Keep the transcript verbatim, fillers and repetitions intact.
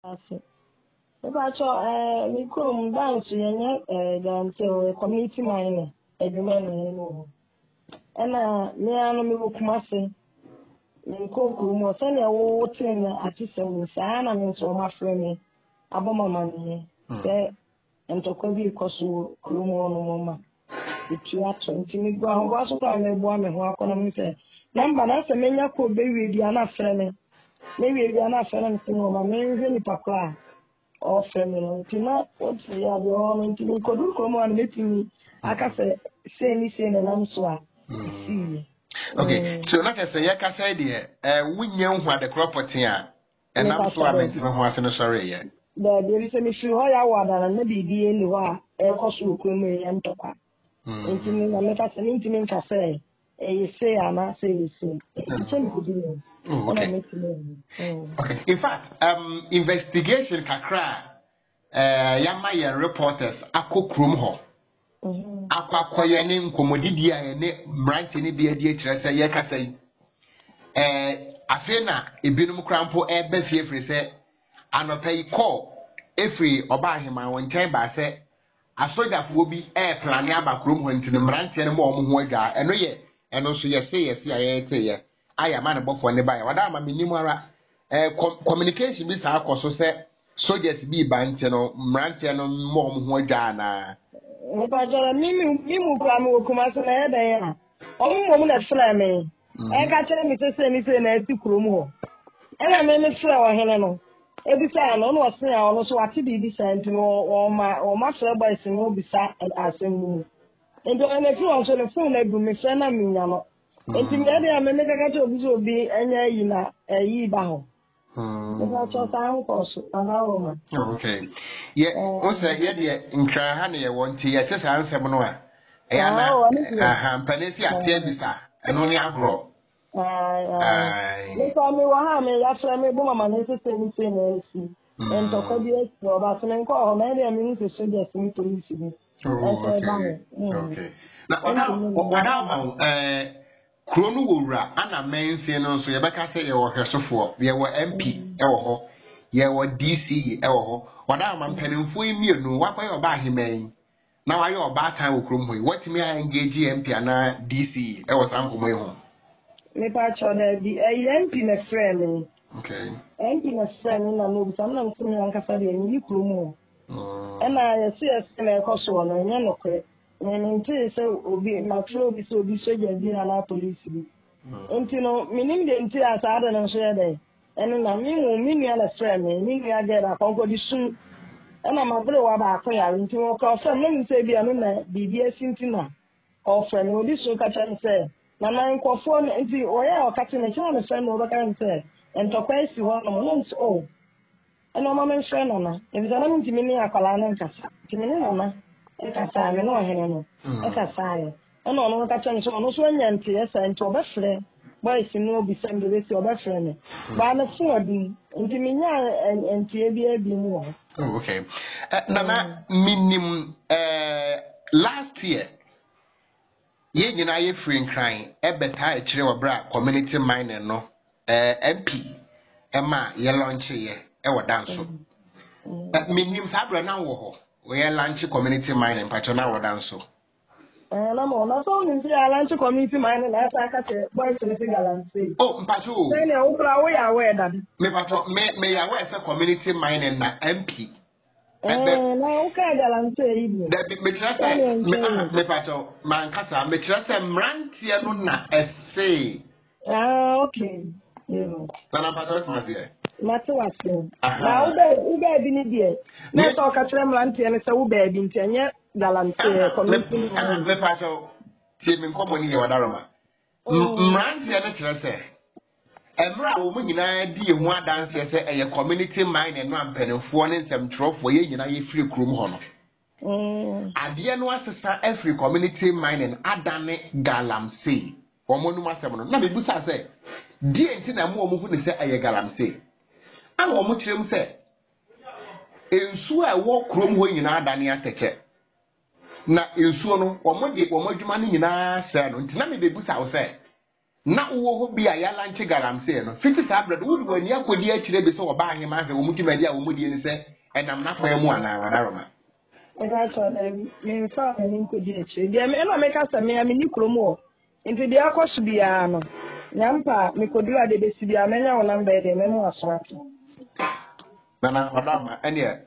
Ase. Ebacho eh mi krom dance yenye eh dance community mine eduma ne no. Ena me anu mi bokumase. Mi kokuru mo se ne wo tin atise wo saa na me so ma frɛ me aboma ne. Se entokwa bi koso krumo no mo ma. Itu ato nti mi gwa ho aso kwa me bo me ho akɔno mi se. Number na se menya ko be wi dia na frɛ me. Me wi dia na frɛ me se no ma me hwe ni pakra. Or feminine, not what we are the only to could come on meeting. I can say, say me saying an answer. Okay, so like I say, I can say, dear, uh, we know what the property are, and I'm so I'm not sorry yet. There is a issue how I want and maybe be anywhere, a cost will come and talk. Intimate, and let us an intimate cafe. A say, and I say, you say, it's a Oh, okay. Okay. In fact, um, investigation kakra, uh, yamaya reporters ako krum ho. Ako akoye ne nkomodidi a ne branch ne bia di akire se ye kasa yi. Eh, afi na ebinum krampo e ba fie firi se anopai call efiri oba ahema won nkyɛn ba se asojafo bi e plan aba krum ho ntino branch ne mo omo ho adwa eno ye eno so ye se ye se aye te ye aya ma ne bofo ne ba ya wada ma minimu ara eh communication bi sa akoso se soldiers bi ba ntino branch no mo omo ho adwa na Obajola mimi mimi plan wo kuma se na eda ya. Omo mo na fra me. E ka chere mi se se mi se na ati krom ho. E na me me fra wo hene no. E bi sa no no se ya ono so ati bi bi sa nti no o ma o ma fra boys no bi sa asem mu. Endo na fi won so le phone na du me fra na mi nya no. Enti me de ya me me ka ka che obi so obi enya yi na yi ba ho. Okay. Yeah, also, yeah, the Intrahani, I want to yes, answer Manoa. Aha, Panesi, I tell you, and only agro. Aye, they told me what happened after me, Boma, and this is the same. And to call the extra, but I call maybe I mean to suggest me to listen. Okay. Now, what about uh, Krono Wura, Anna Main, so you better say your Hersofo, you were M P, oh, you were D C, oh, what I'm penning for you, no, what are you about him? Now I know about time with Krumwe. What me I engage M P and D C, I was uncle my home. Me patch on the M P na friend. Okay. M P na friend, na no, some of them are Cassadi and you Krumo. And I see a similar cost one, and you're not correct. And until so be my flow be so be so you be an police. Until no, meaning the until I said and share there. And then I mean, me and a friend, me I get up on the soon. And I'm a blow about fire into a call from them say be a man, be dear Cintina. Or friend, will this so catch and say, Mamma and Coffon into or catching a child friend over can say, and to question one of months old. And no mamma friend on her. If it's a woman to me, a colana and cassa. To me, Mamma, and cassa, I know him. A cassa. And no catch and so on, no swing and tears and to a best friend. Boys, you know, be sent with your best friend. But I'm a sword, and to me, and and to be more. Oh, okay. Uh, Nana, minimum uh, last year, ye you know ye free and crying. E better e chire wabra community miner no. Uh, M P, Emma ye launch ye e wa dance. Minimum sabra na wo ho. We launch community miner patcho na wa dance. Eh, na mo na so ni say launch community miner na asa ka che boys ni say galancy. Oh, patcho. Say na wo pra wo ya we that. Me patcho me me ya we say community miner na M P. Eh, na wo ka galancy ibu. Da me tira say me patcho man kasa me tira say mrantie no na essay. Ah, okay. Yeah. Sana patcho ma say. Mate wase. Na wo be wo be bi ni die. Na so ka tira mrantie ne say wo be bi ntenye galancy community miner. Me patcho ti me nkomo ni ye wadaroma. Mrantie ne tira say Emra wo mu nyina di ehu adanse se eye community mine no ampanefo ne nsemtrofo ye nyina ye free krom ho no. Mm. Ade no asesa every community mine adane galamsey. Omo nu masem no na me busa se die enti na mo omo hu ne se eye galamsey. Ana omo kirem se ensu a wo krom ho nyina adane ateke. Na ensu no omo de omo adwuma no nyina se no enti na me be busa wo se na wo ho bi a ya lanche galamsey no fiti sa bread wo wo ni akodi a kire bi so wo ba ahema hwe wo mutuma dia wo mudi ni se enam na fa mu ana wana roma ega so na mi fa ni nkodi a kire dia me na me ka sa me ami ni kromo nti dia akoso bia no nyampa me kodu ade be si bia me nya wo namba de me no aso ato na na odama ene